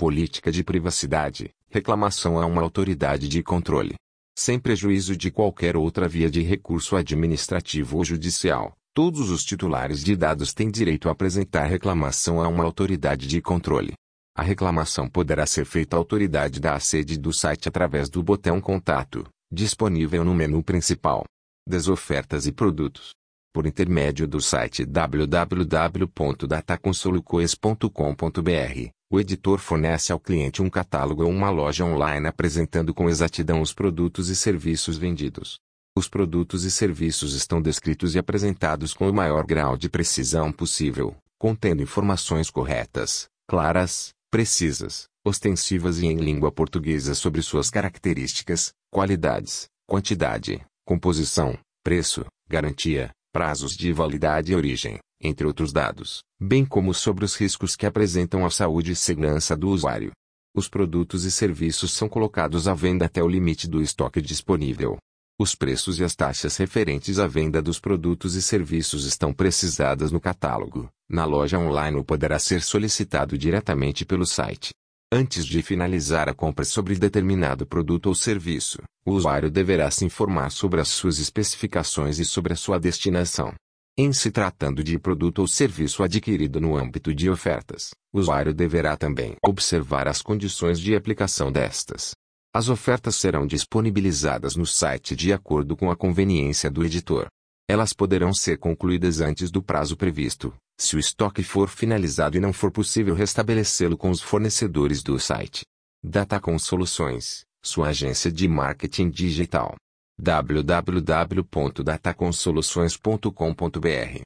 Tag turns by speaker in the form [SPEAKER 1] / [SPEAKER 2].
[SPEAKER 1] Política de privacidade. Reclamação a uma autoridade de controle. Sem prejuízo de qualquer outra via de recurso administrativo ou judicial, todos os titulares de dados têm direito a apresentar reclamação a uma autoridade de controle. A reclamação poderá ser feita à autoridade da sede do site através do botão Contato, disponível no menu principal das ofertas e produtos. Por intermédio do site www.dataconsolocoes.com.br, o editor fornece ao cliente um catálogo ou uma loja online apresentando com exatidão os produtos e serviços vendidos. Os produtos e serviços estão descritos e apresentados com o maior grau de precisão possível, contendo informações corretas, claras, precisas, ostensivas e em língua portuguesa sobre suas características, qualidades, quantidade, composição, preço, garantia, prazos de validade e origem, entre outros dados, bem como sobre os riscos que apresentam à saúde e segurança do usuário. Os produtos e serviços são colocados à venda até o limite do estoque disponível. Os preços e as taxas referentes à venda dos produtos e serviços estão precisadas no catálogo, na loja online ou poderá ser solicitado diretamente pelo site. Antes de finalizar a compra sobre determinado produto ou serviço, o usuário deverá se informar sobre as suas especificações e sobre a sua destinação. Em se tratando de produto ou serviço adquirido no âmbito de ofertas, o usuário deverá também observar as condições de aplicação destas. As ofertas serão disponibilizadas no site de acordo com a conveniência do editor. Elas poderão ser concluídas antes do prazo previsto, se o estoque for finalizado e não for possível restabelecê-lo com os fornecedores do site. Datacom Soluções, sua agência de marketing digital. www.datacomsoluções.com.br